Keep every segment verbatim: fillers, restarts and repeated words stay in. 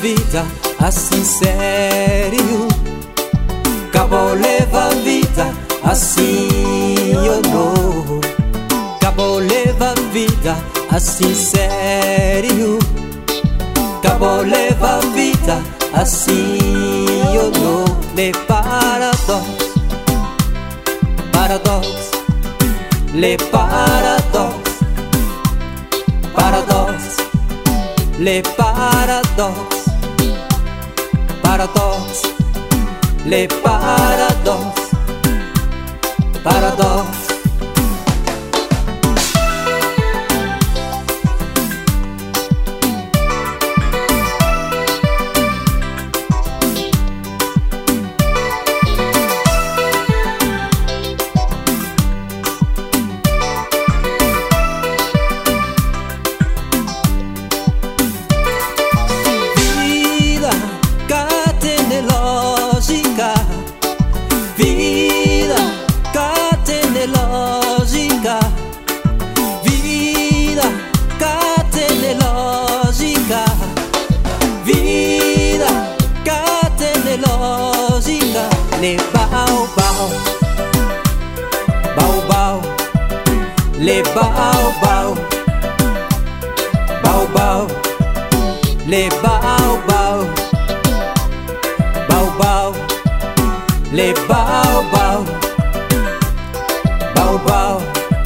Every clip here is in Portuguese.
vida assim sério. Acabou leva a vida assim, eu não. Acabou leva a vida assim sério. Acabou leva a vida assim, eu não. Le paradox, paradox, le paradox, paradox, le paradox, paradox, le paradox, paradox. Le baobao, baobao, le baobao, baobao, le baobao, baobao, le baobao, baobao.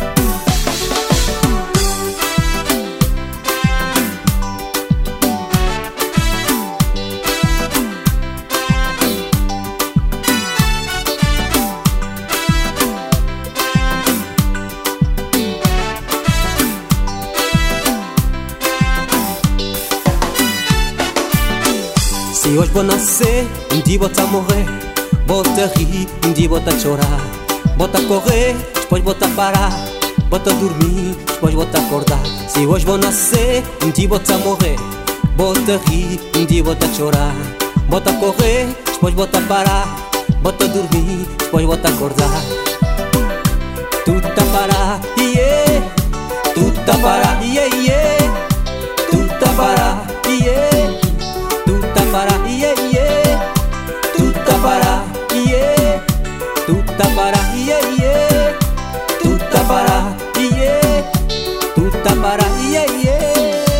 Se hoje vou nascer, um dia vou morrer. Bota rir, um dia vou chorar. Bota correr, depois bota parar. Bota dormir, depois bota acordar. Se hoje vou nascer, um dia vou morrer. Bota rir, um dia vou chorar. Bota correr, depois bota parar. Bota dormir, depois bota acordar. Tudo tá parar, yeah. Tudo tá parar, yeah, yeah. Tudo tá parar, yeah. Tudo tá parar, yeah, yeah. Tudo tá parar, yeah. Tudo tá parar, yeah, yeah. Tudo tá parar, yeah. Tudo tá parar, yeah, yeah.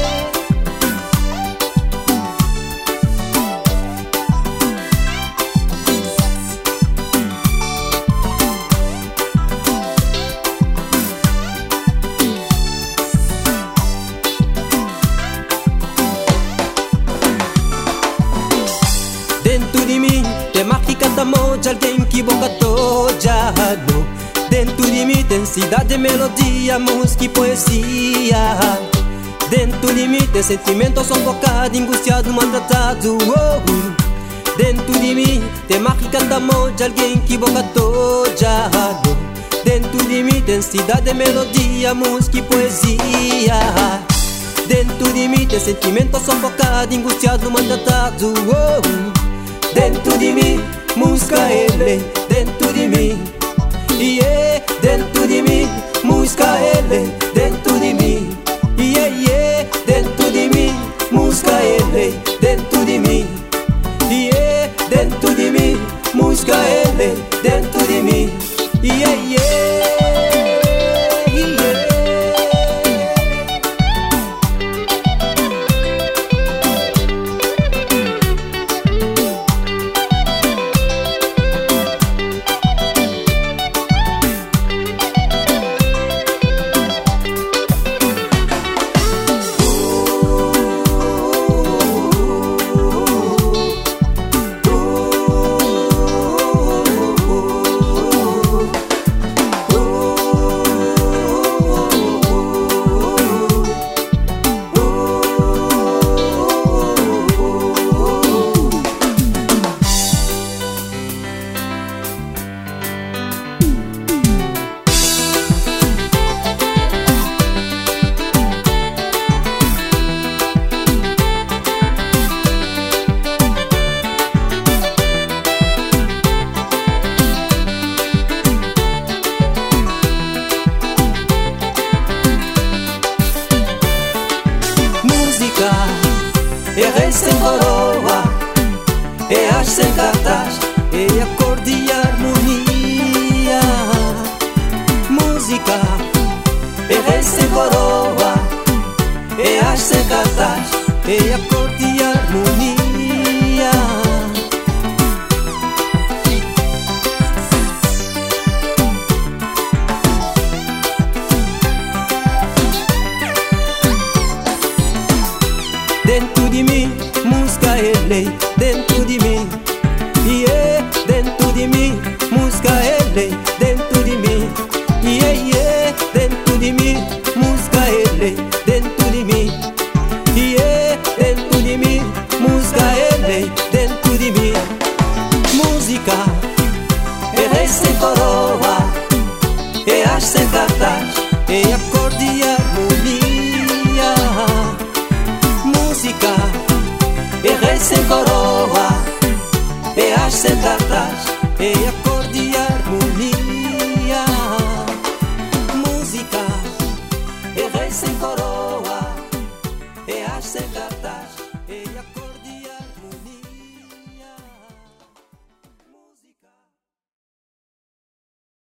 Dentro de mim tem mágica da mão de alguém que boca tojado. Dentro de mim tem cidade, melodia, música e poesia. Dentro de mim tem sentimento sufocado, angustiado, maltratado, oh. Dentro de mim tem mágica da mão de alguém que boca tojado. Dentro de mim tem cidade, melodia, música e poesia. Dentro de mim tem sentimento sufocado, angustiado, maltratado, oh. Dentro de mim, música ele, dentro de mim, yeah. Dentro de mim, música ele, dentro de mim, yeah, yeah. Dentro de mim, música ele, dentro de mim, yeah. Dentro de mim, música ele, dentro de mim, yeah, yeah. E resta em coro acho sem cartaz, e acorde e harmonia. Música, e rei sem coroa, e acho sem cartaz, e acorde e harmonia. Dentro de mim, música é lei. Dentro de mim, yeah. Dentro de mim, música é lei. Dentro de mim, yeah, yeah. Dentro de mim, música é lei. Dentro de mim, yeah. Dentro de mim, música é lei. Dentro de mim, música é rei sem coroa, é as sem cartaz, é acorde e harmonia. Música, é rei sem coroa, é as sem cartaz, é acorde e harmonia. Música, é rei sem coroa, é as sem cartaz.